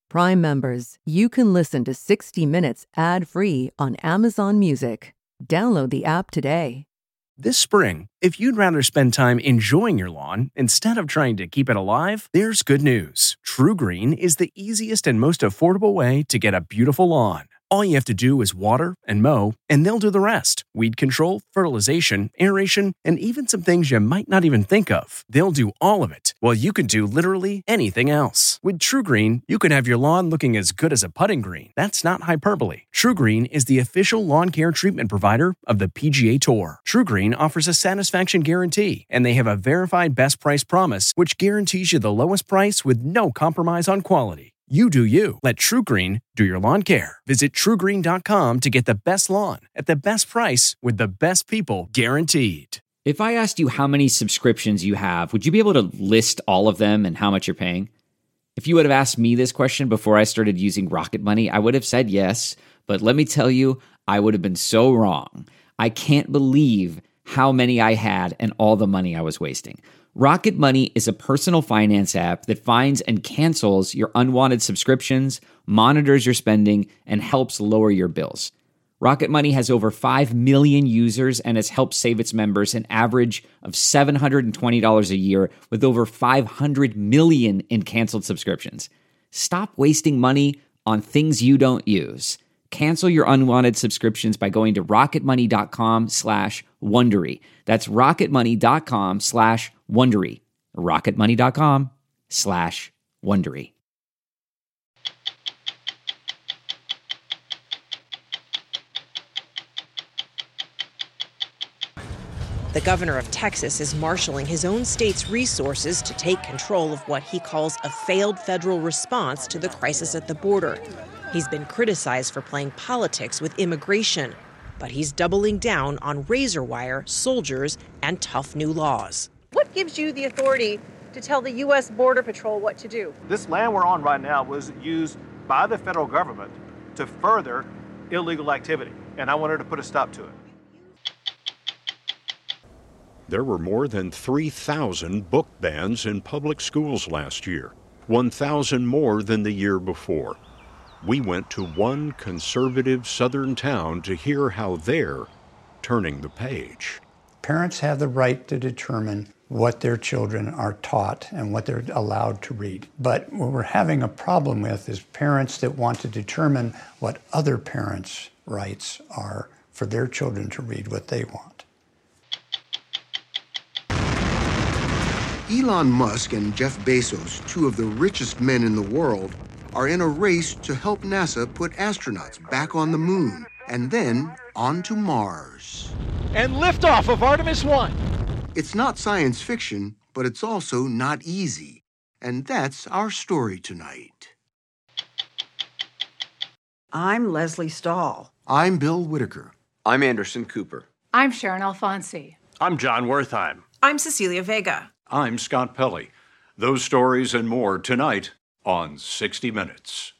Prime members, you can listen to 60 Minutes ad-free on Amazon Music. Download the app today. This spring, if you'd rather spend time enjoying your lawn instead of trying to keep it alive, there's good news. TruGreen is the easiest and most affordable way to get a beautiful lawn. All you have to do is water and mow, and they'll do the rest. Weed control, fertilization, aeration, and even some things you might not even think of. They'll do all of it, while you can do literally anything else. With TruGreen, you can have your lawn looking as good as a putting green. That's not hyperbole. TruGreen is the official lawn care treatment provider of the PGA Tour. TruGreen offers a satisfaction guarantee, and they have a verified best price promise, which guarantees you the lowest price with no compromise on quality. You do you. Let TruGreen do your lawn care. Visit TruGreen.com to get the best lawn at the best price with the best people guaranteed. If I asked you how many subscriptions you have, would you be able to list all of them and how much you're paying? If you would have asked me this question before I started using Rocket Money, I would have said yes. But let me tell you, I would have been so wrong. I can't believe how many I had and all the money I was wasting. Rocket Money is a personal finance app that finds and cancels your unwanted subscriptions, monitors your spending, and helps lower your bills. Rocket Money has over 5 million users and has helped save its members an average of $720 a year with over 500 million in canceled subscriptions. Stop wasting money on things you don't use. Cancel your unwanted subscriptions by going to rocketmoney.com/Wondery. That's rocketmoney.com/Wondery. rocketmoney.com/Wondery. The governor of Texas is marshaling his own state's resources to take control of what he calls a failed federal response to the crisis at the border. He's been criticized for playing politics with immigration, but he's doubling down on razor wire, soldiers, and tough new laws. What gives you the authority to tell the U.S. Border Patrol what to do? This land we're on right now was used by the federal government to further illegal activity, and I wanted to put a stop to it. There were more than 3,000 book bans in public schools last year, 1,000 more than the year before. We went to one conservative southern town to hear how they're turning the page. Parents have the right to determine what their children are taught and what they're allowed to read. But what we're having a problem with is parents that want to determine what other parents' rights are for their children to read what they want. Elon Musk and Jeff Bezos, two of the richest men in the world, are in a race to help NASA put astronauts back on the moon and then onto Mars. And liftoff of Artemis 1. It's not science fiction, but it's also not easy. And that's our story tonight. I'm Leslie Stahl. I'm Bill Whitaker. I'm Anderson Cooper. I'm Sharon Alfonsi. I'm John Wertheim. I'm Cecilia Vega. I'm Scott Pelley. Those stories and more tonight on 60 Minutes.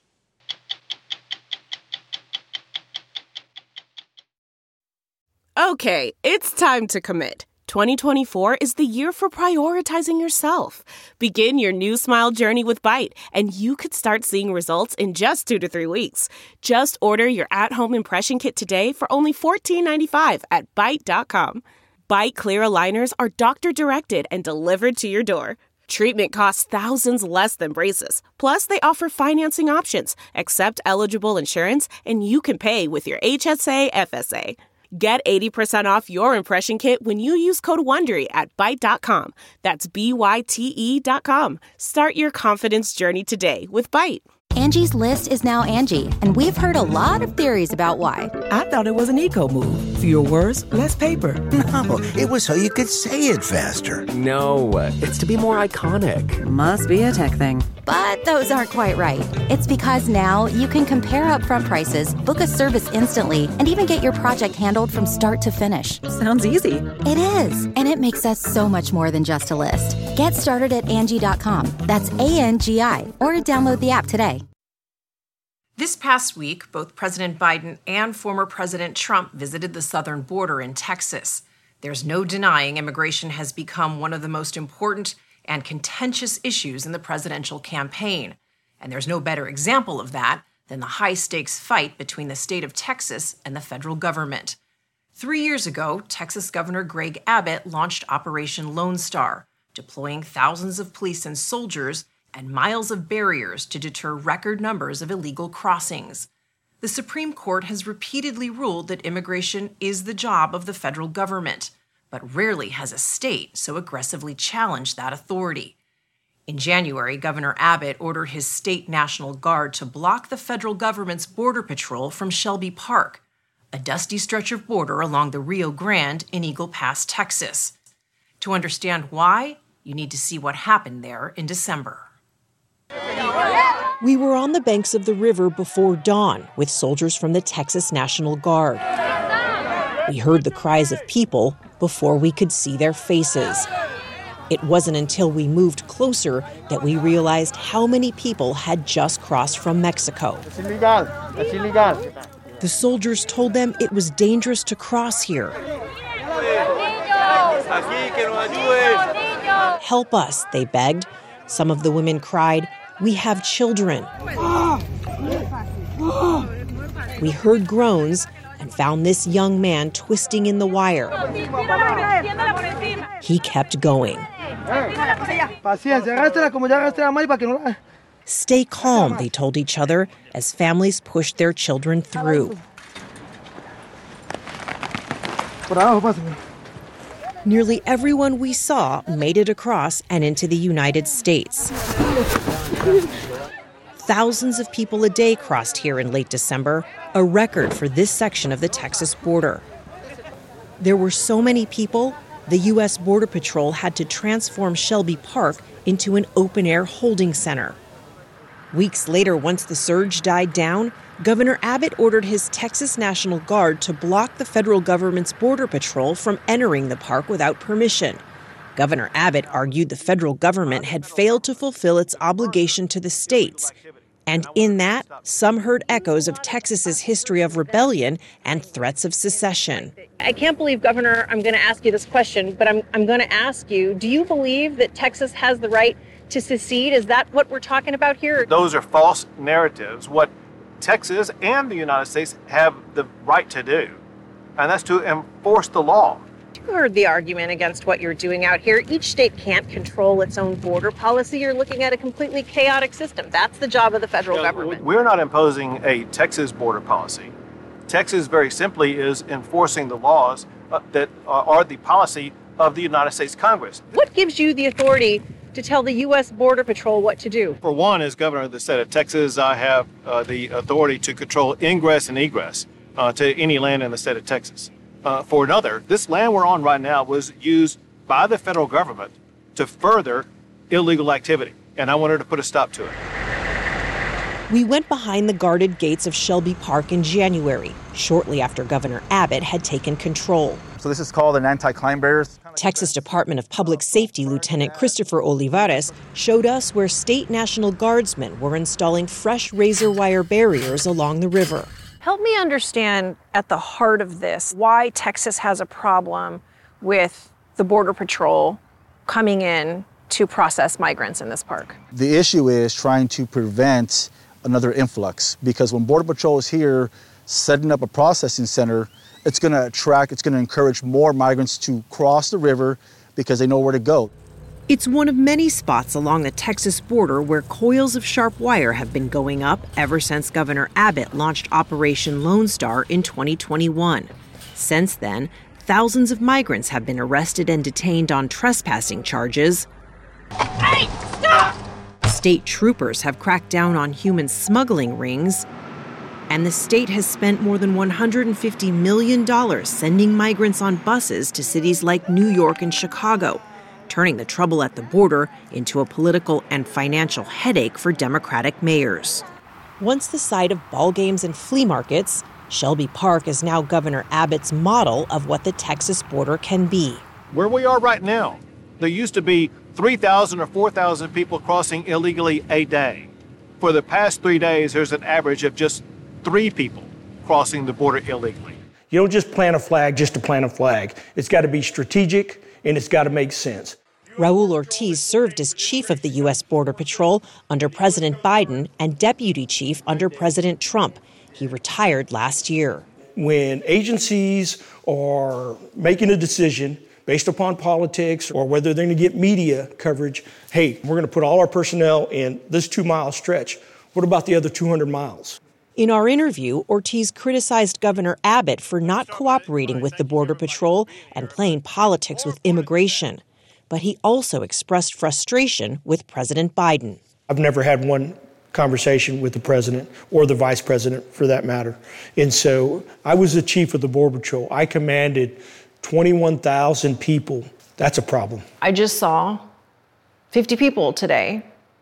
Okay, it's time to commit. 2024 is the year for prioritizing yourself. Begin your new smile journey with Byte, and you could start seeing results in just 2 to 3 weeks. Just order your at-home impression kit today for only $14.95 at Byte.com. Byte Clear aligners are doctor-directed and delivered to your door. Treatment costs thousands less than braces. Plus, they offer financing options, accept eligible insurance, and you can pay with your HSA FSA. Get 80% off your impression kit when you use code WONDERY at Byte.com. That's BYTE.com. Start your confidence journey today with Byte. Angie's List is now Angie, and we've heard a lot of theories about why. I thought it was an eco move. Fewer words, less paper. No, it was so you could say it faster. No, it's to be more iconic. Must be a tech thing. But those aren't quite right. It's because now you can compare upfront prices, book a service instantly, and even get your project handled from start to finish. Sounds easy. It is, and it makes us so much more than just a list. Get started at Angie.com. That's ANGI, or download the app today. This past week, both President Biden and former President Trump visited the southern border in Texas. There's no denying immigration has become one of the most important and contentious issues in the presidential campaign. And there's no better example of that than the high-stakes fight between the state of Texas and the federal government. 3 years ago, Texas Governor Greg Abbott launched Operation Lone Star, deploying thousands of police and soldiers and miles of barriers to deter record numbers of illegal crossings. The Supreme Court has repeatedly ruled that immigration is the job of the federal government, but rarely has a state so aggressively challenged that authority. In January, Governor Abbott ordered his state National Guard to block the federal government's border patrol from Shelby Park, a dusty stretch of border along the Rio Grande in Eagle Pass, Texas. To understand why, you need to see what happened there in December. We were on the banks of the river before dawn with soldiers from the Texas National Guard. We heard the cries of people before we could see their faces. It wasn't until we moved closer that we realized how many people had just crossed from Mexico. It's illegal. It's illegal. The soldiers told them it was dangerous to cross here. Help us, they begged. Some of the women cried, "We have children." We heard groans and found this young man twisting in the wire. He kept going. Stay calm, they told each other as families pushed their children through. Nearly everyone we saw made it across and into the United States. Thousands of people a day crossed here in late December, a record for this section of the Texas border. There were so many people, the U.S. Border Patrol had to transform Shelby Park into an open-air holding center. Weeks later, once the surge died down, Governor Abbott ordered his Texas National Guard to block the federal government's Border Patrol from entering the park without permission. Governor Abbott argued the federal government had failed to fulfill its obligation to the states. And in that, some heard echoes of Texas's history of rebellion and threats of secession. I can't believe, Governor, I'm going to ask you this question, but I'm going to ask you, do you believe that Texas has the right to secede? Is that what we're talking about here? Those are false narratives. What Texas and the United States have the right to do, and that's to enforce the law. You heard the argument against what you're doing out here. Each state can't control its own border policy. You're looking at a completely chaotic system. That's the job of the federal government. We're not imposing a Texas border policy. Texas very simply is enforcing the laws that are the policy of the United States Congress. What gives you the authority to tell the U.S. Border Patrol what to do? For one, as governor of the state of Texas, I have the authority to control ingress and egress to any land in the state of Texas. For another, this land we're on right now was used by the federal government to further illegal activity, and I wanted to put a stop to it. We went behind the guarded gates of Shelby Park in January, shortly after Governor Abbott had taken control. So this is called an anti-climb barriers. Texas Department of Public Safety Lieutenant Christopher Olivares showed us where state National Guardsmen were installing fresh razor wire barriers along the river. Help me understand at the heart of this why Texas has a problem with the Border Patrol coming in to process migrants in this park. The issue is trying to prevent another influx, because when Border Patrol is here setting up a processing center, it's going to encourage more migrants to cross the river because they know where to go. It's one of many spots along the Texas border where coils of sharp wire have been going up ever since Governor Abbott launched Operation Lone Star in 2021. Since then, thousands of migrants have been arrested and detained on trespassing charges. Hey, stop! State troopers have cracked down on human smuggling rings. And the state has spent more than $150 million sending migrants on buses to cities like New York and Chicago, turning the trouble at the border into a political and financial headache for Democratic mayors. Once the site of ball games and flea markets, Shelby Park is now Governor Abbott's model of what the Texas border can be. Where we are right now, there used to be 3,000 or 4,000 people crossing illegally a day. For the past 3 days, there's an average of just 3 people crossing the border illegally. You don't just plant a flag just to plant a flag. It's got to be strategic and it's got to make sense. Raul Ortiz served as chief of the U.S. Border Patrol under President Biden and deputy chief under President Trump. He retired last year. When agencies are making a decision based upon politics or whether they're going to get media coverage, hey, we're going to put all our personnel in this 2-mile stretch. What about the other 200 miles? In our interview, Ortiz criticized Governor Abbott for not cooperating with the Border Patrol and playing politics with immigration. But he also expressed frustration with President Biden. I've never had one conversation with the president or the vice president for that matter. And so I was the chief of the Border Patrol. I commanded 21,000 people. That's a problem. I just saw 50 people today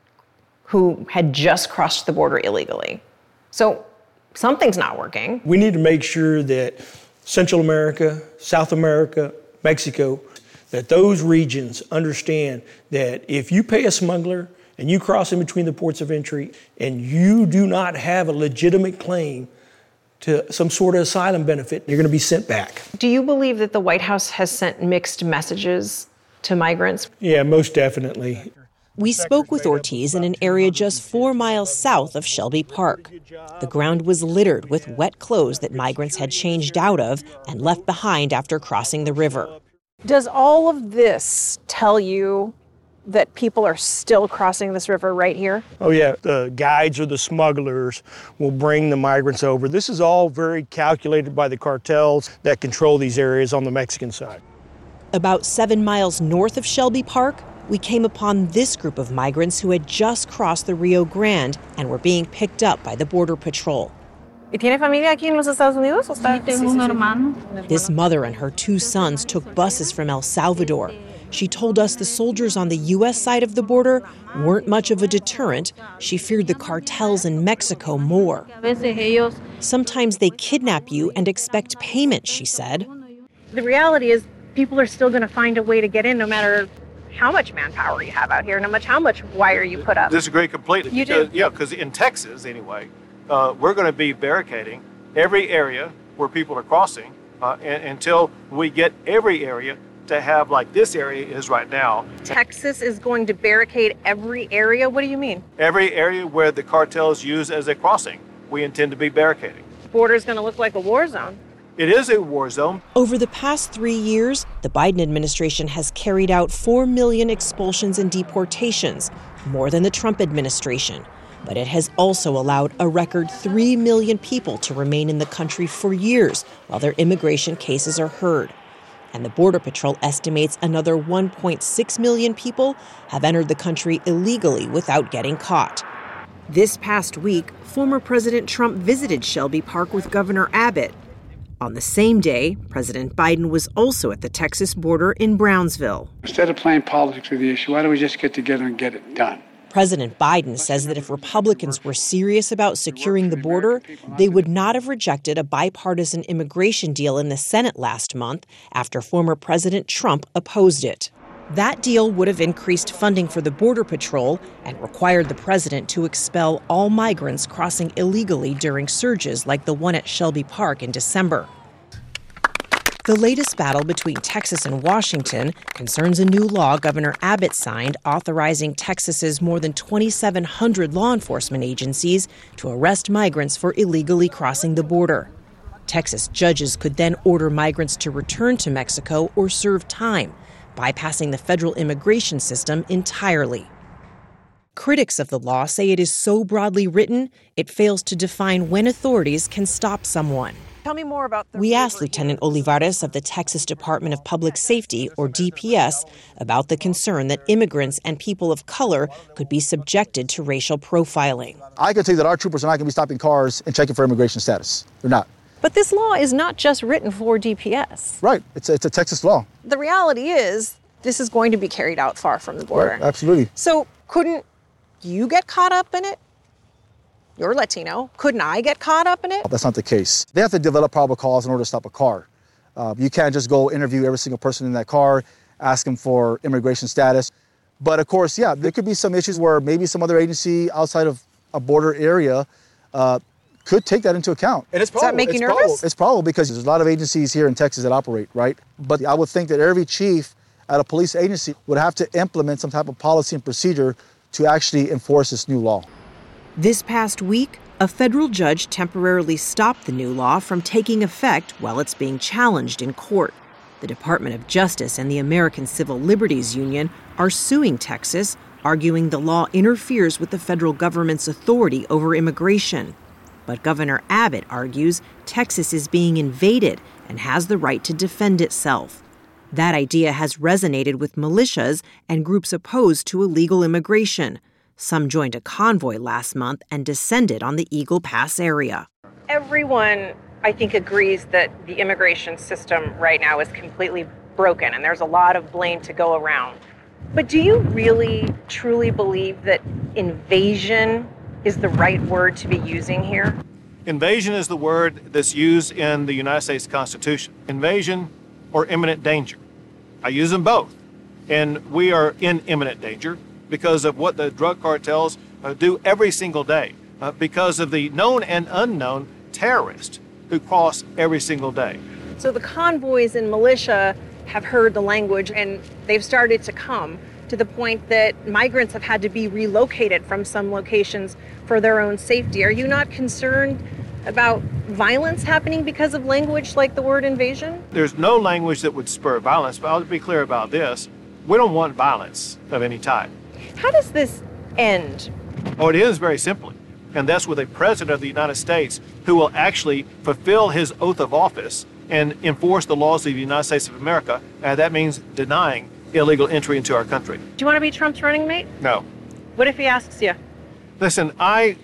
who had just crossed the border illegally. So something's not working. We need to make sure that Central America, South America, Mexico, that those regions understand that if you pay a smuggler and you cross in between the ports of entry and you do not have a legitimate claim to some sort of asylum benefit, you're going to be sent back. Do you believe that the White House has sent mixed messages to migrants? Yeah, most definitely. We spoke with Ortiz in an area just 4 miles south of Shelby Park. The ground was littered with wet clothes that migrants had changed out of and left behind after crossing the river. Does all of this tell you that people are still crossing this river right here? Oh yeah, the guides or the smugglers will bring the migrants over. This is all very calculated by the cartels that control these areas on the Mexican side. About 7 miles north of Shelby Park, we came upon this group of migrants who had just crossed the Rio Grande and were being picked up by the Border Patrol. ¿Y tiene familia aquí en los Estados Unidos? Tengo un hermano. This mother and her 2 sons took buses from El Salvador. She told us the soldiers on the U.S. side of the border weren't much of a deterrent. She feared the cartels in Mexico more. Sometimes they kidnap you and expect payment, she said. The reality is people are still going to find a way to get in no matter how much manpower you have out here, no matter how much wire you put up. Disagree completely. You do? Yeah, because in Texas, anyway, we're going to be barricading every area where people are crossing until we get every area to have like this area is right now. Texas is going to barricade every area? What do you mean? Every area where the cartels use as a crossing, we intend to be barricading. The border's going to look like a war zone. It is a war zone. Over the past 3 years, the Biden administration has carried out 4 million expulsions and deportations, more than the Trump administration. But it has also allowed a record 3 million people to remain in the country for years while their immigration cases are heard. And the Border Patrol estimates another 1.6 million people have entered the country illegally without getting caught. This past week, former President Trump visited Shelby Park with Governor Abbott. On the same day, President Biden was also at the Texas border in Brownsville. Instead of playing politics with the issue, why don't we just get together and get it done? President Biden says that if Republicans were serious about securing the border, they would not have rejected a bipartisan immigration deal in the Senate last month after former President Trump opposed it. That deal would have increased funding for the Border Patrol and required the president to expel all migrants crossing illegally during surges like the one at Shelby Park in December. The latest battle between Texas and Washington concerns a new law Governor Abbott signed authorizing Texas's more than 2,700 law enforcement agencies to arrest migrants for illegally crossing the border. Texas judges could then order migrants to return to Mexico or serve time, bypassing the federal immigration system entirely. Critics of the law say it is so broadly written, it fails to define when authorities can stop someone. Tell me more about We asked Lieutenant Olivares of the Texas Department of Public Safety, or DPS, about the concern that immigrants and people of color could be subjected to racial profiling. I can tell you that our troopers are not going to be stopping cars and checking for immigration status. They're not. But this law is not just written for DPS. Right. It's a Texas law. The reality is this is going to be carried out far from the border. Right, absolutely. So couldn't you get caught up in it? You're Latino. Couldn't I get caught up in it? That's not the case. They have to develop probable cause in order to stop a car. You can't just go interview every single person in that car, ask them for immigration status. But of course, yeah, there could be some issues where maybe some other agency outside of a border area could take that into account. And it's probable. Does that make you nervous? It's probable because there's a lot of agencies here in Texas that operate, right? But I would think that every chief at a police agency would have to implement some type of policy and procedure to actually enforce this new law. This past week, a federal judge temporarily stopped the new law from taking effect while it's being challenged in court. The Department of Justice and the American Civil Liberties Union are suing Texas, arguing the law interferes with the federal government's authority over immigration. But Governor Abbott argues Texas is being invaded and has the right to defend itself. That idea has resonated with militias and groups opposed to illegal immigration. Some joined a convoy last month and descended on the Eagle Pass area. Everyone, I think, agrees that the immigration system right now is completely broken, and there's a lot of blame to go around. But do you really, truly believe that invasion is the right word to be using here? Invasion is the word that's used in the United States Constitution. Invasion or imminent danger. I use them both. And we are in imminent danger because of what the drug cartels do every single day, because of the known and unknown terrorists who cross every single day. So the convoys and militia have heard the language, and they've started to come to the point that migrants have had to be relocated from some locations for their own safety. Are you not concerned about violence happening because of language like the word invasion? There's no language that would spur violence, but I'll be clear about this. We don't want violence of any type. How does this end? Oh, it ends very simply. And that's with a president of the United States who will actually fulfill his oath of office and enforce the laws of the United States of America. And that means denying illegal entry into our country. Do you want to be Trump's running mate? No. What if he asks you? Listen, I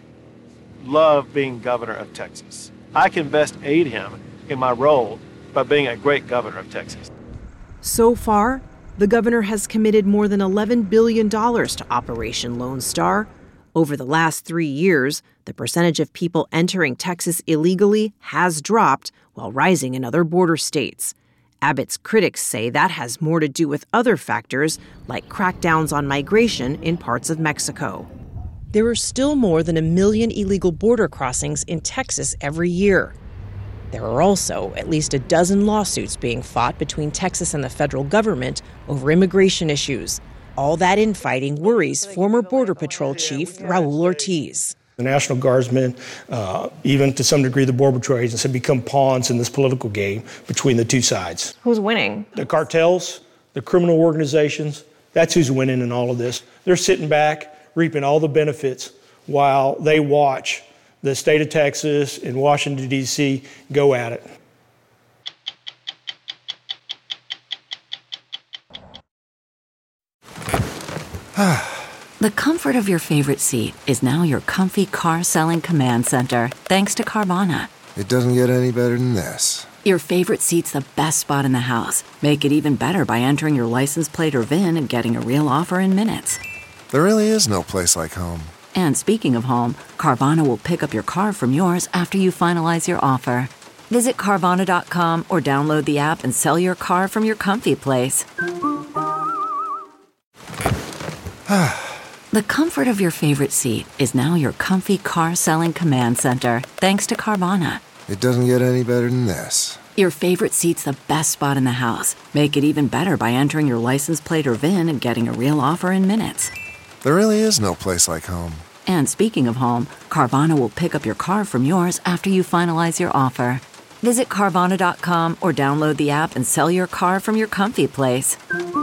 love being governor of Texas. I can best aid him in my role by being a great governor of Texas. So far, the governor has committed more than $11 billion to Operation Lone Star. Over the last 3 years, the percentage of people entering Texas illegally has dropped while rising in other border states. Abbott's critics say that has more to do with other factors like crackdowns on migration in parts of Mexico. There are still more than 1 million illegal border crossings in Texas every year. There are also at least a dozen lawsuits being fought between Texas and the federal government over immigration issues. All that infighting worries former Border Patrol Chief Raul Ortiz. The National Guardsmen, even to some degree the Border Patrol agents, have become pawns in this political game between the two sides. Who's winning? The cartels, the criminal organizations, that's who's winning in all of this. They're sitting back, reaping all the benefits while they watch the state of Texas and Washington, D.C. go at it. The comfort of your favorite seat is now your comfy car selling command center, thanks to Carvana. It doesn't get any better than this. Your favorite seat's the best spot in the house. Make it even better by entering your license plate or VIN and getting a real offer in minutes. There really is no place like home. And speaking of home, Carvana will pick up your car from yours after you finalize your offer. Visit Carvana.com or download the app and sell your car from your comfy place. The comfort of your favorite seat is now your comfy car selling command center, thanks to Carvana. It doesn't get any better than this. Your favorite seat's the best spot in the house. Make it even better by entering your license plate or VIN and getting a real offer in minutes. There really is no place like home. And speaking of home, Carvana will pick up your car from yours after you finalize your offer. Visit Carvana.com or download the app and sell your car from your comfy place.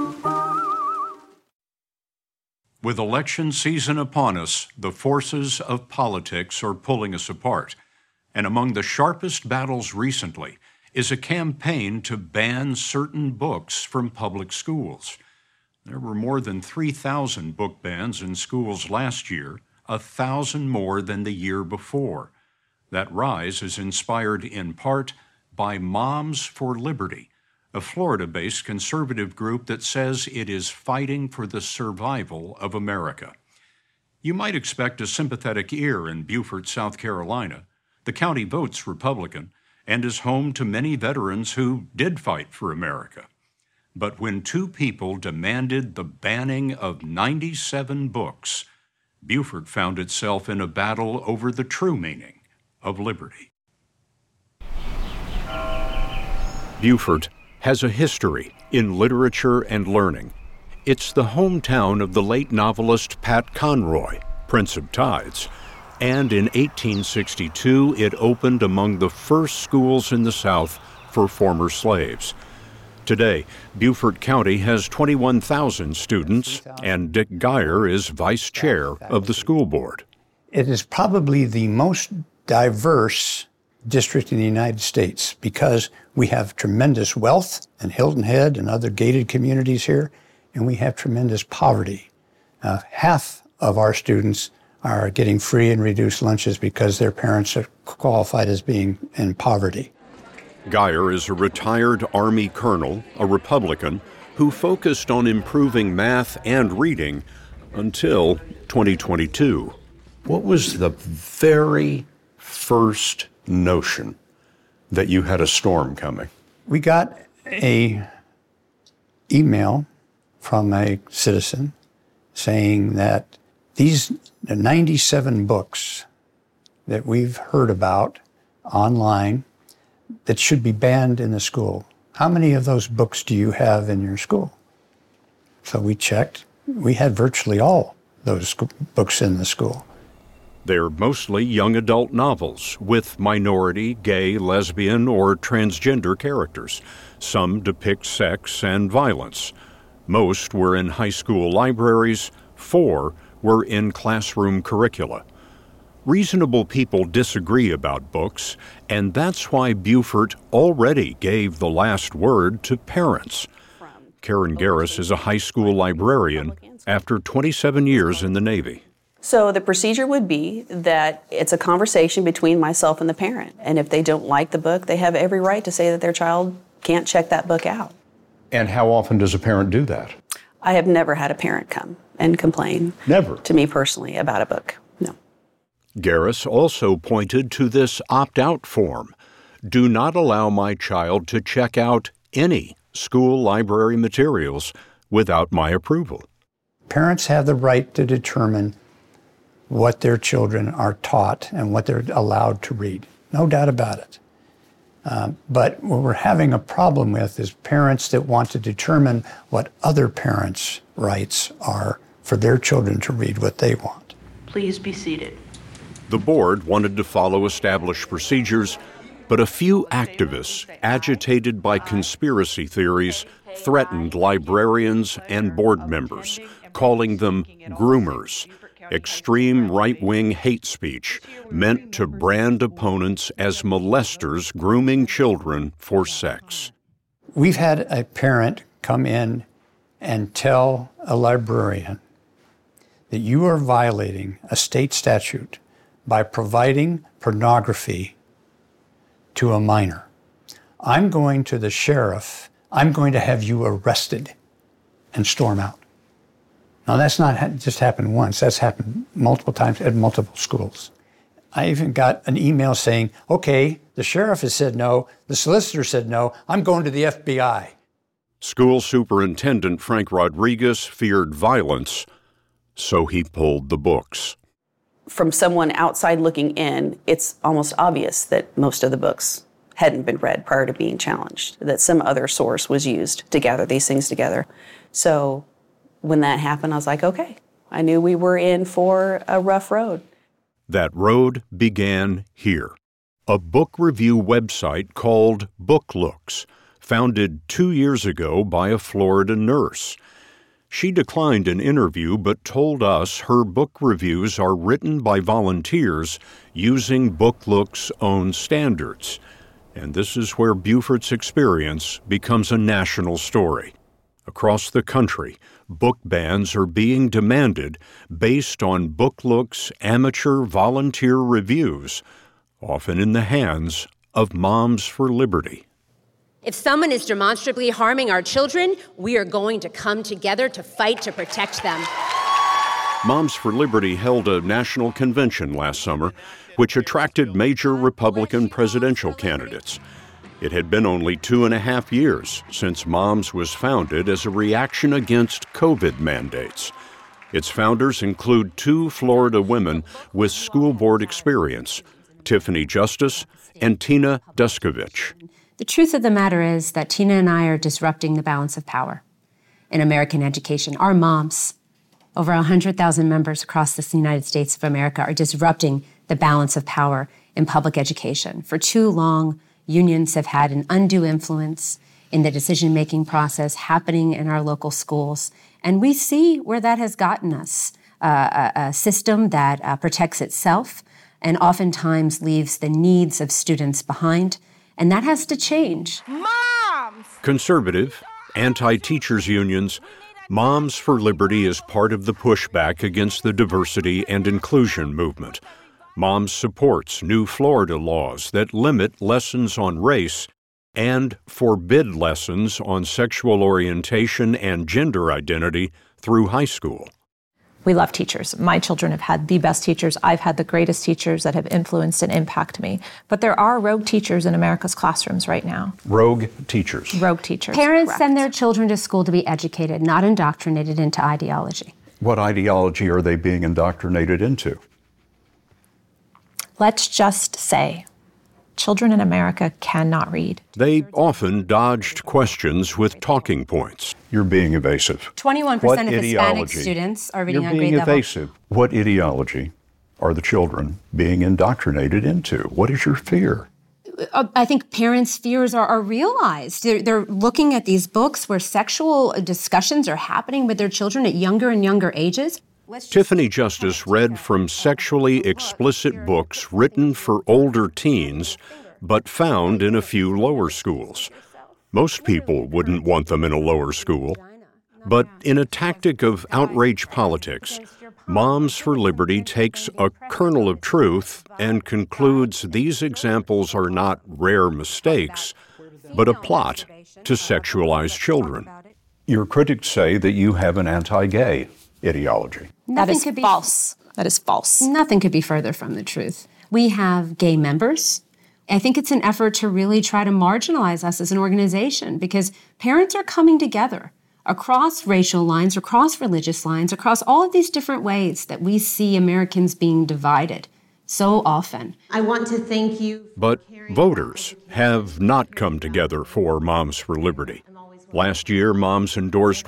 With election season upon us, the forces of politics are pulling us apart. And among the sharpest battles recently is a campaign to ban certain books from public schools. There were more than 3,000 book bans in schools last year, 1,000 more than the year before. That rise is inspired in part by Moms for Liberty, a Florida-based conservative group that says it is fighting for the survival of America. You might expect a sympathetic ear in Beaufort, South Carolina. The county votes Republican and is home to many veterans who did fight for America. But when two people demanded the banning of 97 books, Beaufort found itself in a battle over the true meaning of liberty. Beaufort, has a history in literature and learning. It's the hometown of the late novelist Pat Conroy, Prince of Tides, and in 1862 it opened among the first schools in the South for former slaves. Today, Beaufort County has 21,000 students, and Dick Geyer is vice chair of the school board. It is probably the most diverse district in the United States because we have tremendous wealth in Hilton Head and other gated communities here, and we have tremendous poverty. Half of our students are getting free and reduced lunches because their parents are qualified as being in poverty. Geyer is a retired Army colonel, a Republican, who focused on improving math and reading until 2022. What was the very first notion that you had a storm coming? We got an email from a citizen saying that these 97 books that we've heard about online that should be banned in the school, how many of those books do you have in your school? So we checked. We had virtually all those books in the school. They're mostly young adult novels with minority, gay, lesbian, or transgender characters. Some depict sex and violence. Most were in high school libraries. 4 were in classroom curricula. Reasonable people disagree about books, and that's why Beaufort already gave the last word to parents. Karen Garris is a high school librarian after 27 years in the Navy. So the procedure would be that it's a conversation between myself and the parent. And if they don't like the book, they have every right to say that their child can't check that book out. And how often does a parent do that? I have never had a parent come and complain to me personally about a book. No. Garris also pointed to this opt-out form. Do not allow my child to check out any school library materials without my approval. Parents have the right to determine what their children are taught and what they're allowed to read. No doubt about it. But what we're having a problem with is parents that want to determine what other parents' rights are for their children to read what they want. Please be seated. The board wanted to follow established procedures, but a few activists, agitated by conspiracy theories, threatened librarians and board members, calling them groomers, extreme right-wing hate speech meant to brand opponents as molesters grooming children for sex. We've had a parent come in and tell a librarian that you are violating a state statute by providing pornography to a minor. I'm going to the sheriff. I'm going to have you arrested and storm out. Now, that's not just happened once. That's happened multiple times at multiple schools. I even got an email saying, okay, the sheriff has said no, the solicitor said no, I'm going to the FBI. School Superintendent Frank Rodriguez feared violence, so he pulled the books. From someone outside looking in, it's almost obvious that most of the books hadn't been read prior to being challenged, that some other source was used to gather these things together. So when that happened, I was like, okay, I knew we were in for a rough road. That road began here. A book review website called BookLooks, founded 2 years ago by a Florida nurse. She declined an interview but told us her book reviews are written by volunteers using BookLooks' own standards. And this is where Beaufort's experience becomes a national story. Across the country, book bans are being demanded based on BookLooks' amateur volunteer reviews, often in the hands of Moms for Liberty. If someone is demonstrably harming our children, we are going to come together to fight to protect them. Moms for Liberty held a national convention last summer, which attracted major Republican presidential candidates. It had been only 2.5 years since Moms was founded as a reaction against COVID mandates. Its founders include 2 Florida women with school board experience, Tiffany Justice and Tina Duskovich. The truth of the matter is that Tina and I are disrupting the balance of power in American education. Our moms, over 100,000 members across the United States of America, are disrupting the balance of power in public education. For too long, unions have had an undue influence in the decision-making process happening in our local schools. And we see where that has gotten us, a system that protects itself and oftentimes leaves the needs of students behind. And that has to change. Moms! Conservative, anti-teachers unions, Moms for Liberty is part of the pushback against the diversity and inclusion movement. Moms supports new Florida laws that limit lessons on race and forbid lessons on sexual orientation and gender identity through high school. We love teachers. My children have had the best teachers. I've had the greatest teachers that have influenced and impacted me. But there are rogue teachers in America's classrooms right now. Rogue teachers. Rogue teachers. Parents correct. send their children to school to be educated, not indoctrinated into ideology. What ideology are they being indoctrinated into? Let's just say children in America cannot read. They often dodged questions with talking points. You're being evasive. 21% of Hispanic students are reading on grade level. You're being evasive. What ideology are the children being indoctrinated into? What is your fear? I think parents' fears are realized. They're looking at these books where sexual discussions are happening with their children at younger and younger ages. Tiffany Justice read from sexually explicit books written for older teens, but found in a few lower schools. Most people wouldn't want them in a lower school. But in a tactic of outrage politics, Moms for Liberty takes a kernel of truth and concludes these examples are not rare mistakes, but a plot to sexualize children. Your critics say that you have an anti-gay ideology. That is false. That is false. Nothing could be further from the truth. We have gay members. I think it's an effort to really try to marginalize us as an organization because parents are coming together across racial lines, across religious lines, across all of these different ways that we see Americans being divided so often. I want to thank you. But voters have not come together for Moms for Liberty. Last year, Moms endorsed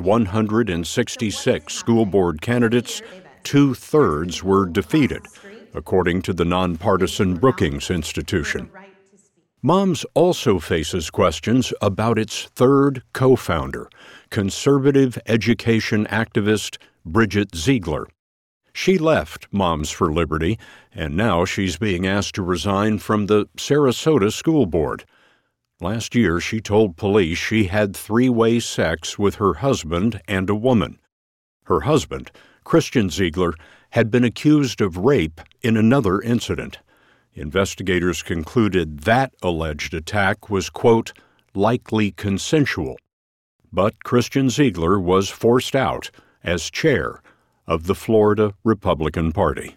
166 school board candidates. 2/3 were defeated, according to the nonpartisan Brookings Institution. Moms also faces questions about its third co-founder, conservative education activist Bridget Ziegler. She left Moms for Liberty, and now she's being asked to resign from the Sarasota School Board. Last year, she told police she had three-way sex with her husband and a woman. Her husband, Christian Ziegler, had been accused of rape in another incident. Investigators concluded that alleged attack was, quote, likely consensual. But Christian Ziegler was forced out as chair of the Florida Republican Party.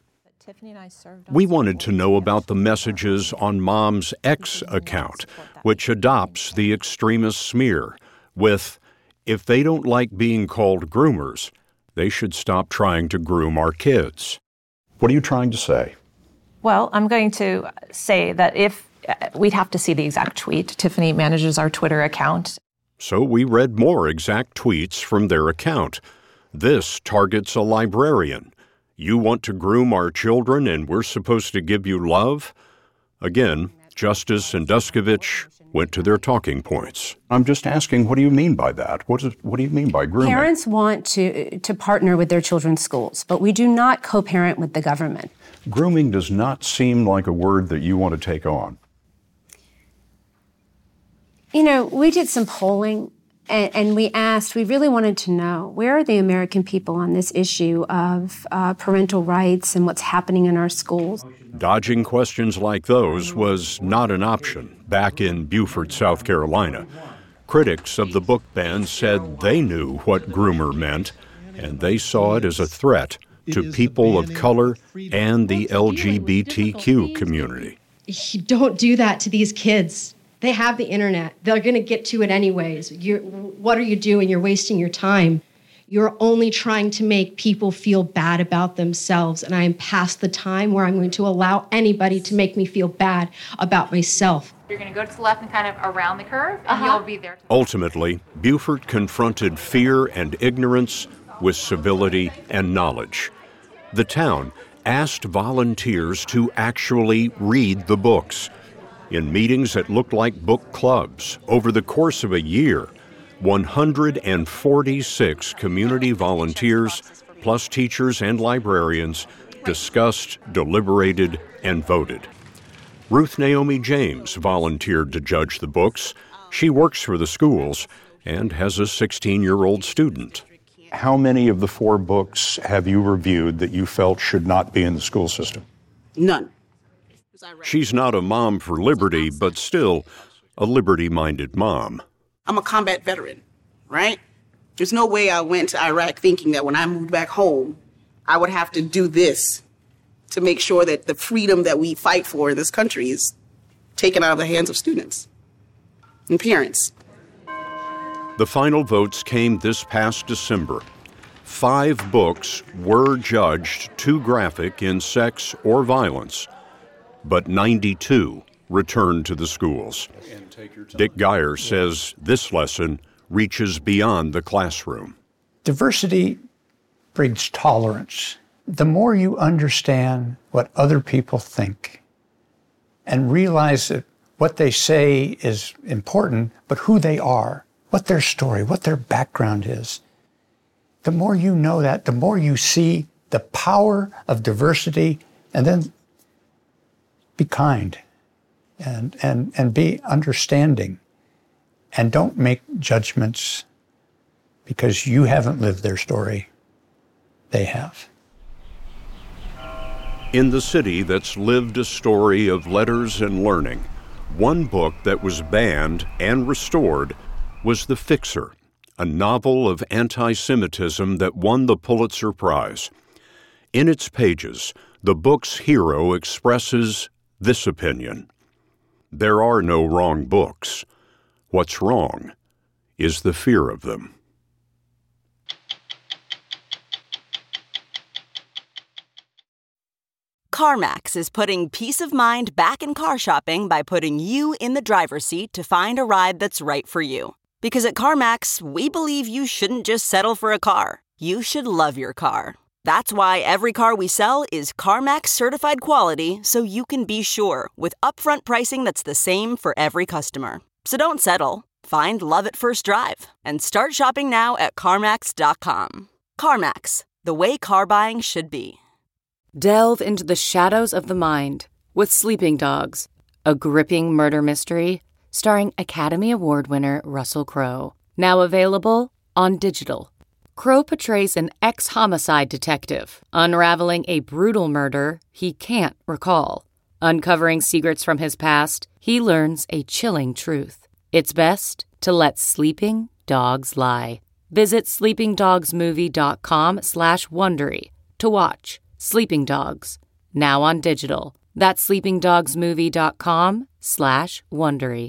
We wanted to know about the messages on Mom's X account, which adopts the extremist smear with, if they don't like being called groomers, they should stop trying to groom our kids. What are you trying to say? Well, I'm going to say that if we'd have to see the exact tweet. Tiffany manages our Twitter account. So we read more exact tweets from their account. This targets a librarian. You want to groom our children and we're supposed to give you love? Again, Justice and Duskovich went to their talking points. I'm just asking, what do you mean by that? What do you mean by grooming? Parents want to partner with their children's schools, but we do not co-parent with the government. Grooming does not seem like a word that you want to take on. You know, we did some polling and we really wanted to know, where are the American people on this issue of parental rights and what's happening in our schools? Dodging questions like those was not an option back in Beaufort, South Carolina. Critics of the book ban said they knew what groomer meant, and they saw it as a threat to people of color and the LGBTQ community. You don't do that to these kids. They have the internet. They're going to get to it anyways. What are you doing? You're wasting your time. you're only trying to make people feel bad about themselves. And I am past the time where I'm going to allow anybody to make me feel bad about myself. You're going to go to the left and kind of around the curve, and you'll be there. Ultimately, Buford confronted fear and ignorance with civility and knowledge. The town asked volunteers to actually read the books. In meetings that looked like book clubs, over the course of a year, 146 community volunteers, plus teachers and librarians, discussed, deliberated, and voted. Ruth Naomi James volunteered to judge the books. She works for the schools and has a 16-year-old student. How many of the 4 books have you reviewed that you felt should not be in the school system? None. She's not a mom for liberty, but still a liberty-minded mom. I'm a combat veteran, right? There's no way I went to Iraq thinking that when I moved back home, I would have to do this to make sure that the freedom that we fight for in this country is taken out of the hands of students and parents. The final votes came this past December. 5 books were judged too graphic in sex or violence, but 92 returned to the schools. Dick Geyer says this lesson reaches beyond the classroom. Diversity breeds tolerance. The more you understand what other people think and realize that what they say is important, but who they are, what their story, what their background is, the more you know that, the more you see the power of diversity, and then be kind and be understanding, and don't make judgments because you haven't lived their story. They have. In the city that's lived a story of letters and learning, one book that was banned and restored was The Fixer, a novel of anti-Semitism that won the Pulitzer Prize. In its pages, the book's hero expresses this opinion: there are no wrong books. What's wrong is the fear of them. CarMax is putting peace of mind back in car shopping by putting you in the driver's seat to find a ride that's right for you. Because at CarMax, we believe you shouldn't just settle for a car. You should love your car. That's why every car we sell is CarMax certified quality, so you can be sure with upfront pricing that's the same for every customer. So don't settle. Find love at first drive and start shopping now at CarMax.com. CarMax, the way car buying should be. Delve into the shadows of the mind with Sleeping Dogs, a gripping murder mystery starring Academy Award winner Russell Crowe. Now available on digital. Crowe portrays an ex-homicide detective unraveling a brutal murder he can't recall. Uncovering secrets from his past, he learns a chilling truth. It's best to let sleeping dogs lie. Visit sleepingdogsmovie.com/Wondery to watch Sleeping Dogs, now on digital. That's sleepingdogsmovie.com/Wondery.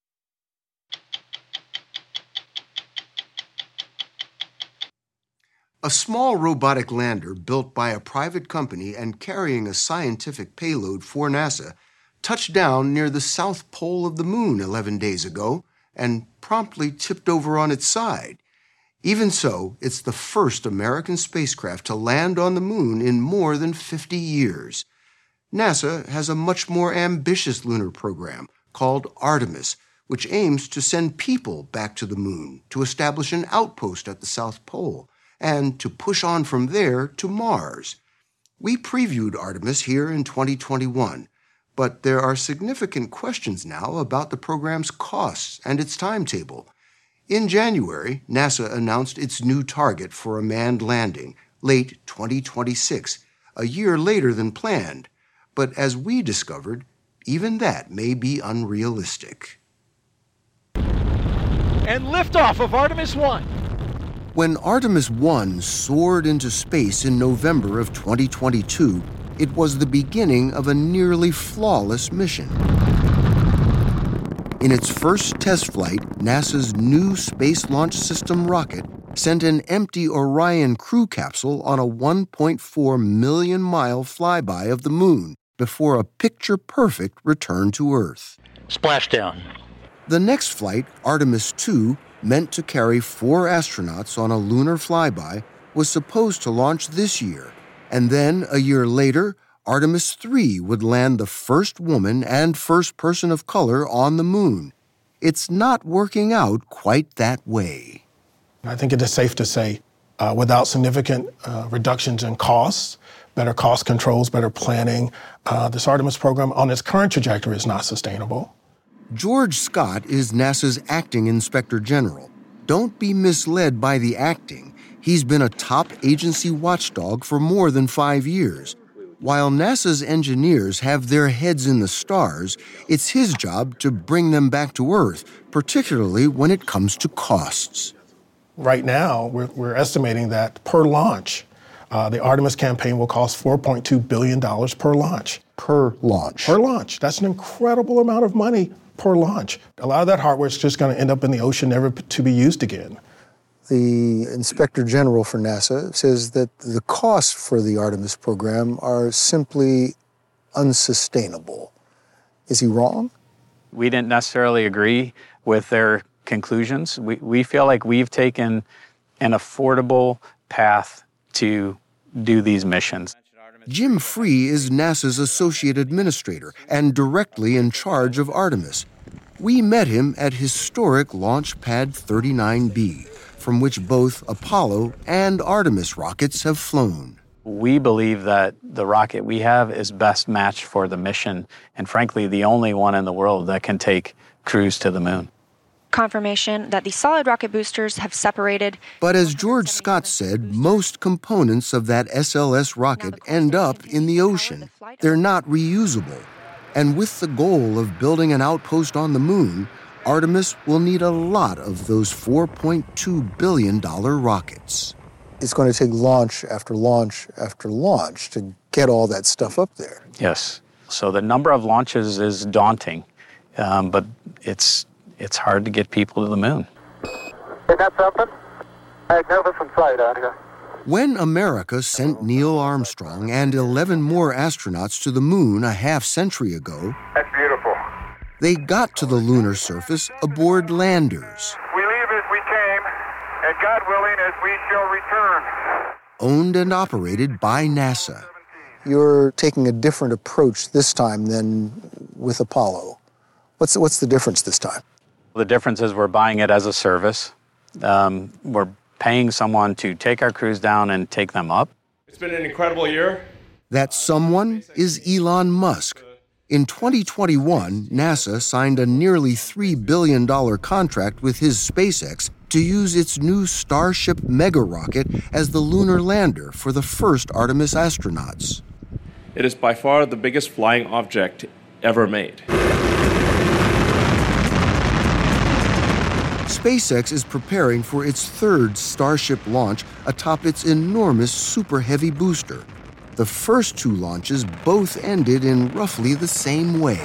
A small robotic lander built by a private company and carrying a scientific payload for NASA touched down near the south pole of the moon 11 days ago and promptly tipped over on its side. Even so, it's the first American spacecraft to land on the moon in more than 50 years. NASA has a much more ambitious lunar program called Artemis, which aims to send people back to the moon to establish an outpost at the South Pole and to push on from there to Mars. We previewed Artemis here in 2021, but there are significant questions now about the program's costs and its timetable. In January, NASA announced its new target for a manned landing, late 2026, a year later than planned. But as we discovered, even that may be unrealistic. And liftoff of Artemis 1. When Artemis 1 soared into space in November of 2022, it was the beginning of a nearly flawless mission. In its first test flight, NASA's new Space Launch System rocket sent an empty Orion crew capsule on a 1.4 million mile flyby of the moon before a picture-perfect return to Earth. Splashdown. The next flight, Artemis II, meant to carry 4 astronauts on a lunar flyby, was supposed to launch this year. And then, a year later, Artemis III would land the first woman and first person of color on the moon. It's not working out quite that way. I think it is safe to say, without significant reductions in costs, better cost controls, better planning, this Artemis program on its current trajectory is not sustainable. George Scott is NASA's acting inspector general. Don't be misled by the acting. He's been a top agency watchdog for more than 5 years. While NASA's engineers have their heads in the stars, it's his job to bring them back to Earth, particularly when it comes to costs. Right now, we're estimating that per launch, the Artemis campaign will cost $4.2 billion per launch. Per launch? Per launch. That's an incredible amount of money per launch. A lot of that hardware is just going to end up in the ocean, never to be used again. The Inspector General for NASA says that the costs for the Artemis program are simply unsustainable. Is he wrong? We didn't necessarily agree with their conclusions. We feel like we've taken an affordable path to do these missions. Jim Free is NASA's associate administrator and directly in charge of Artemis. We met him at historic Launch Pad 39B, from which both Apollo and Artemis rockets have flown. We believe that the rocket we have is best matched for the mission, and frankly, the only one in the world that can take crews to the moon. Confirmation that the solid rocket boosters have separated. But as George Scott said, most components of that SLS rocket end up in the ocean. They're not reusable. And with the goal of building an outpost on the moon, Artemis will need a lot of those $4.2 billion rockets. It's going to take launch after launch after launch to get all that stuff up there. Yes. So the number of launches is daunting, but it's hard to get people to the moon. Is that something? Magnificent sight out here. When America sent Neil Armstrong and 11 more astronauts to the moon a half-century ago, that's beautiful. They got to the lunar surface aboard landers. We leave as we came, and God willing, as we shall return. Owned and operated by NASA. You're taking a different approach this time than with Apollo. What's the difference this time? The difference is we're buying it as a service. We're paying someone to take our crews down and take them up. It's been an incredible year. That someone is Elon Musk. In 2021, NASA signed a nearly $3 billion contract with his SpaceX to use its new Starship mega rocket as the lunar lander for the first Artemis astronauts. It is by far the biggest flying object ever made. SpaceX is preparing for its third Starship launch atop its enormous Super Heavy booster. The first 2 launches both ended in roughly the same way.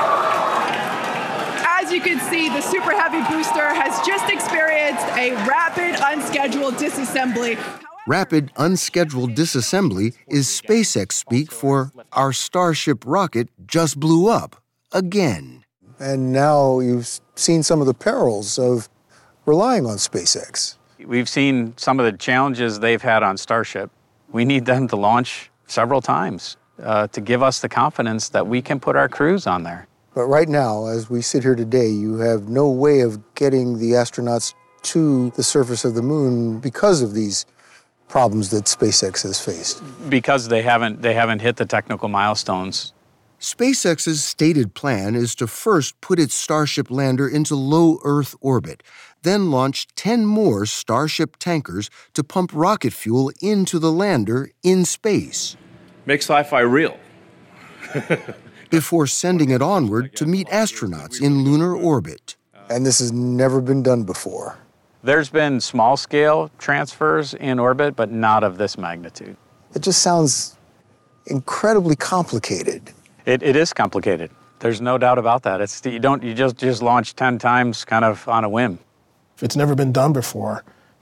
As you can see, the Super Heavy booster has just experienced a rapid unscheduled disassembly. Rapid unscheduled disassembly is SpaceX speak for our Starship rocket just blew up again. And now you've seen some of the perils of relying on SpaceX. We've seen some of the challenges they've had on Starship. We need them to launch several times to give us the confidence that we can put our crews on there. But right now, as we sit here today, you have no way of getting the astronauts to the surface of the moon because of these problems that SpaceX has faced. Because they haven't hit the technical milestones. SpaceX's stated plan is to first put its Starship lander into low Earth orbit, then launch 10 more Starship tankers to pump rocket fuel into the lander in space. Make sci-fi real. Before sending it onward to meet astronauts in lunar orbit. And this has never been done before. There's been small-scale transfers in orbit, but not of this magnitude. It just sounds incredibly complicated. It is complicated. There's no doubt about that. You just launch 10 times kind of on a whim. It's never been done before.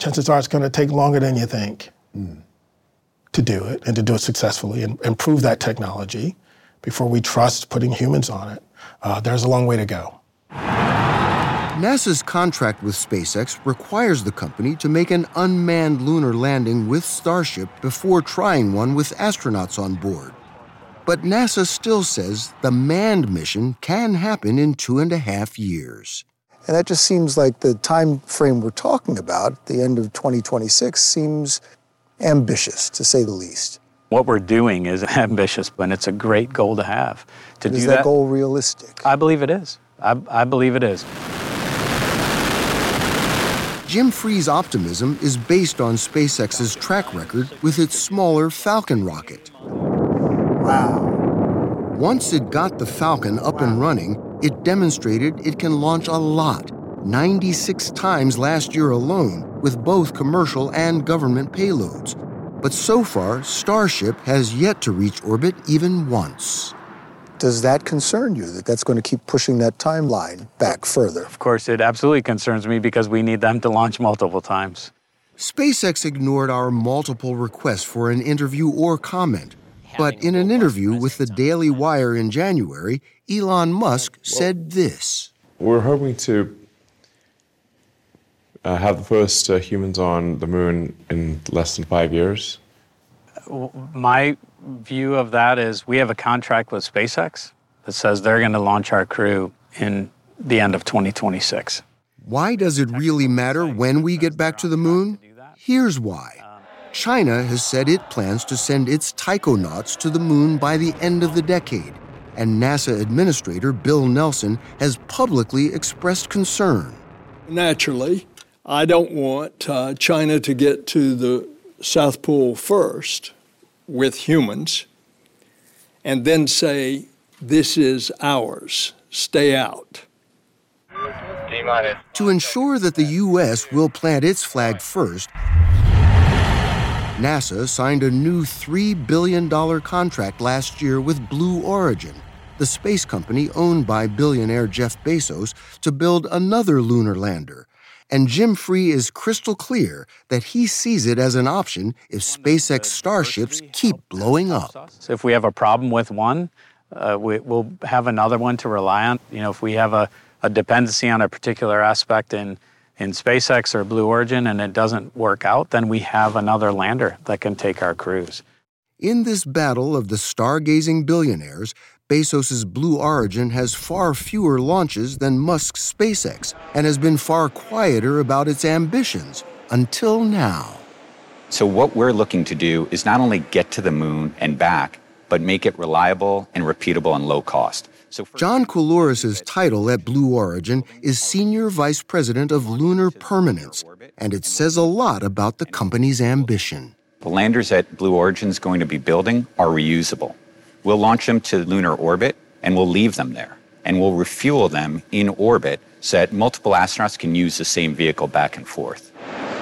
chances are it's going to take longer than you think to do it and to do it successfully and prove that technology before we trust putting humans on it. There's a long way to go. NASA's contract with SpaceX requires the company to make an unmanned lunar landing with Starship before trying one with astronauts on board. But NASA still says the manned mission can happen in 2.5 years. And that just seems like the time frame we're talking about, the end of 2026, seems ambitious, to say the least. What we're doing is ambitious, but it's a great goal to have. Is that goal realistic? I believe it is. I believe it is. Jim Free's optimism is based on SpaceX's track record with its smaller Falcon rocket. Wow. Once it got the Falcon up and running, it demonstrated it can launch a lot, 96 times last year alone, with both commercial and government payloads. But so far, Starship has yet to reach orbit even once. Does that concern you, that that's going to keep pushing that timeline back further? Of course, it absolutely concerns me because we need them to launch multiple times. SpaceX ignored our multiple requests for an interview or comment. But in an interview with the Daily Wire in January, Elon Musk said this. We're hoping to have the first humans on the moon in less than 5 years. My view of that is we have a contract with SpaceX that says they're going to launch our crew in the end of 2026. Why does it really matter when we get back to the moon? Here's why. China has said it plans to send its taikonauts to the moon by the end of the decade, and NASA Administrator Bill Nelson has publicly expressed concern. Naturally, I don't want China to get to the South Pole first with humans and then say, this is ours, stay out. To ensure that the U.S. will plant its flag first, NASA signed a new $3 billion contract last year with Blue Origin, the space company owned by billionaire Jeff Bezos, to build another lunar lander. And Jim Free is crystal clear that he sees it as an option if SpaceX Starships keep blowing up. So if we have a problem with one, we'll have another one to rely on. You know, if we have a dependency on a particular aspect in SpaceX or Blue Origin and it doesn't work out, then we have another lander that can take our crews. In this battle of the stargazing billionaires, Bezos' Blue Origin has far fewer launches than Musk's SpaceX and has been far quieter about its ambitions until now. So what we're looking to do is not only get to the moon and back, but make it reliable and repeatable and low cost. John Coulouris' title at Blue Origin is Senior Vice President of Lunar Permanence, and it says a lot about the company's ambition. The landers that Blue Origin is going to be building are reusable. We'll launch them to lunar orbit, and we'll leave them there. And we'll refuel them in orbit so that multiple astronauts can use the same vehicle back and forth.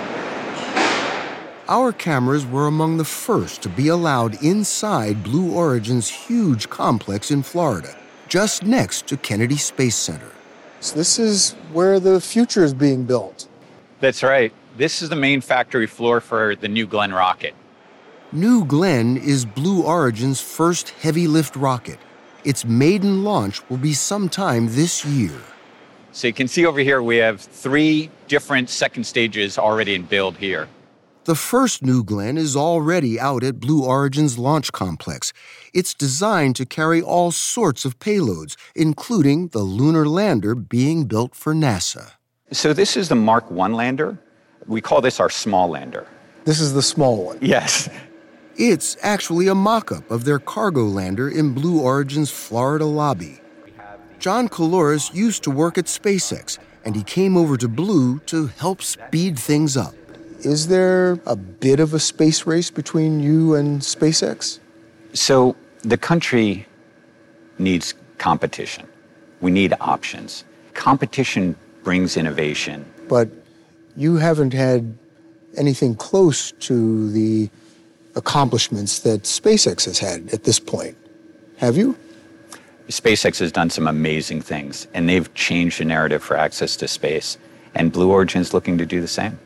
Our cameras were among the first to be allowed inside Blue Origin's huge complex in Florida, just next to Kennedy Space Center. So this is where the future is being built. That's right. This is the main factory floor for the New Glenn rocket. New Glenn is Blue Origin's first heavy-lift rocket. Its maiden launch will be sometime this year. So you can see over here we have 3 different second stages already in build here. The first New Glenn is already out at Blue Origin's launch complex. It's designed to carry all sorts of payloads, including the lunar lander being built for NASA. So this is the Mark I lander. We call this our small lander. This is the small one? Yes. It's actually a mock-up of their cargo lander in Blue Origin's Florida lobby. John Coulouris used to work at SpaceX, and he came over to Blue to help speed things up. Is there a bit of a space race between you and SpaceX? So the country needs competition. We need options. Competition brings innovation. But you haven't had anything close to the accomplishments that SpaceX has had at this point, have you? SpaceX has done some amazing things, and they've changed the narrative for access to space, and Blue Origin's looking to do the same.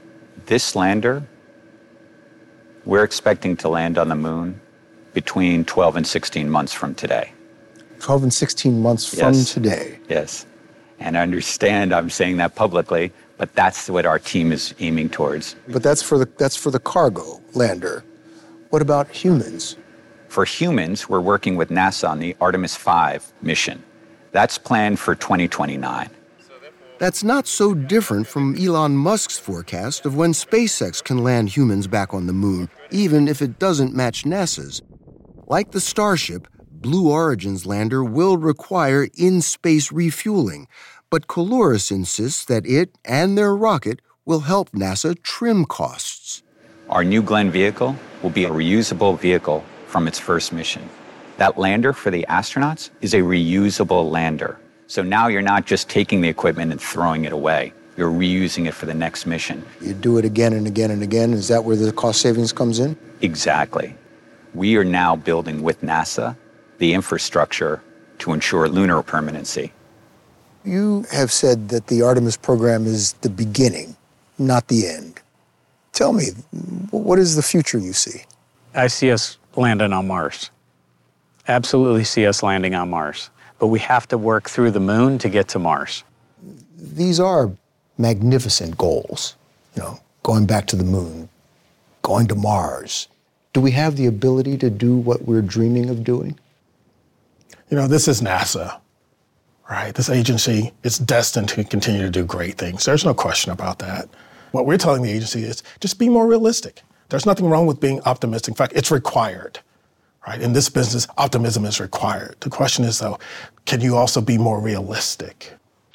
This lander, we're expecting to land on the moon between 12 and 16 months from today. 12 and 16 months from today. Yes. And I understand I'm saying that publicly, but that's what our team is aiming towards. But that's for the cargo lander. What about humans? For humans, we're working with NASA on the Artemis 5 mission. That's planned for 2029. That's not so different from Elon Musk's forecast of when SpaceX can land humans back on the moon, even if it doesn't match NASA's. Like the Starship, Blue Origin's lander will require in-space refueling, but Coloris insists that it and their rocket will help NASA trim costs. Our New Glenn vehicle will be a reusable vehicle from its first mission. That lander for the astronauts is a reusable lander. So now you're not just taking the equipment and throwing it away. You're reusing it for the next mission. You do it again and again and again. Is that where the cost savings comes in? Exactly. We are now building with NASA the infrastructure to ensure lunar permanency. You have said that the Artemis program is the beginning, not the end. Tell me, what is the future you see? I see us landing on Mars. Absolutely see us landing on Mars. But we have to work through the moon to get to Mars. These are magnificent goals, going back to the moon, going to Mars. Do we have the ability to do what we're dreaming of doing? This is NASA, right? This agency is destined to continue to do great things. There's no question about that. What we're telling the agency is just be more realistic. There's nothing wrong with being optimistic. In fact, it's required, right? In this business, optimism is required. The question is, though, can you also be more realistic?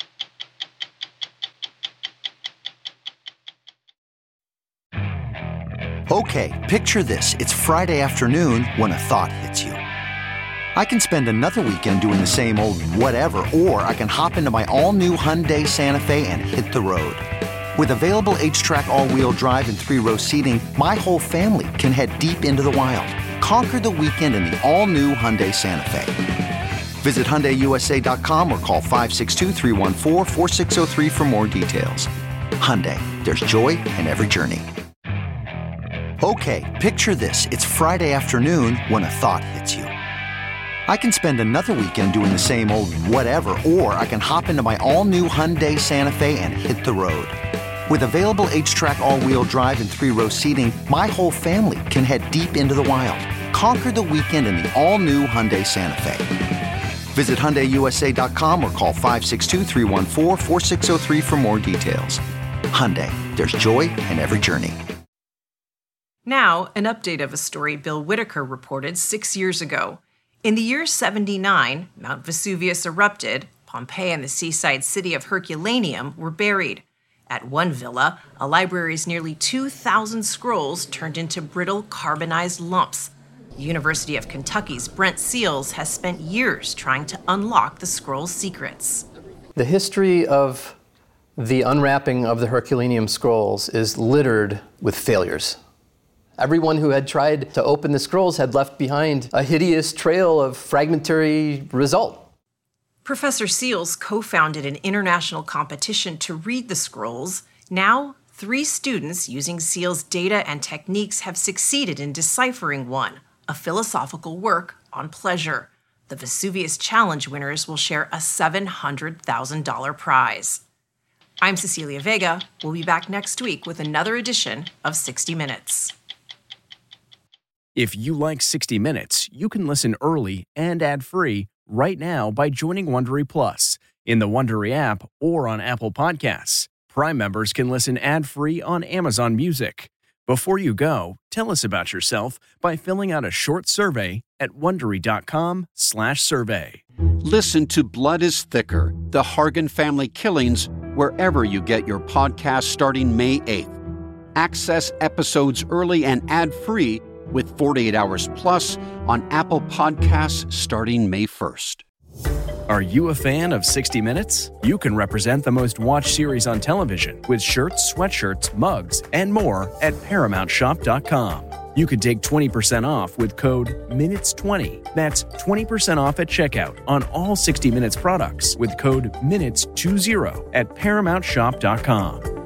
Okay, picture this. It's Friday afternoon when a thought hits you. I can spend another weekend doing the same old whatever, or I can hop into my all-new Hyundai Santa Fe and hit the road. With available H-Track all-wheel drive and 3-row seating, my whole family can head deep into the wild. Conquer the weekend in the all-new Hyundai Santa Fe. Visit HyundaiUSA.com or call 562-314-4603 for more details. Hyundai, there's joy in every journey. Okay, picture this. It's Friday afternoon when a thought hits you. I can spend another weekend doing the same old whatever, or I can hop into my all-new Hyundai Santa Fe and hit the road. With available H-Track all-wheel drive and 3-row seating, my whole family can head deep into the wild. Conquer the weekend in the all-new Hyundai Santa Fe. Visit HyundaiUSA.com or call 562-314-4603 for more details. Hyundai, there's joy in every journey. Now, an update of a story Bill Whitaker reported 6 years ago. In the year 79, Mount Vesuvius erupted. Pompeii and the seaside city of Herculaneum were buried. At one villa, a library's nearly 2,000 scrolls turned into brittle carbonized lumps. The University of Kentucky's Brent Seals has spent years trying to unlock the scrolls' secrets. The history of the unwrapping of the Herculaneum scrolls is littered with failures. Everyone who had tried to open the scrolls had left behind a hideous trail of fragmentary result. Professor Seals co-founded an international competition to read the scrolls. Now, 3 students using Seals' data and techniques have succeeded in deciphering one, a philosophical work on pleasure. The Vesuvius Challenge winners will share a $700,000 prize. I'm Cecilia Vega. We'll be back next week with another edition of 60 Minutes. If you like 60 Minutes, you can listen early and ad-free right now by joining Wondery Plus in the Wondery app or on Apple Podcasts. Prime members can listen ad-free on Amazon Music. Before you go, tell us about yourself by filling out a short survey at Wondery.com/survey. Listen to Blood is Thicker, The Hargan Family Killings, wherever you get your podcast starting May 8th. Access episodes early and ad-free with 48 Hours Plus on Apple Podcasts starting May 1st. Are you a fan of 60 Minutes? You can represent the most watched series on television with shirts, sweatshirts, mugs, and more at ParamountShop.com. You can take 20% off with code MINUTES20. That's 20% off at checkout on all 60 Minutes products with code MINUTES20 at ParamountShop.com.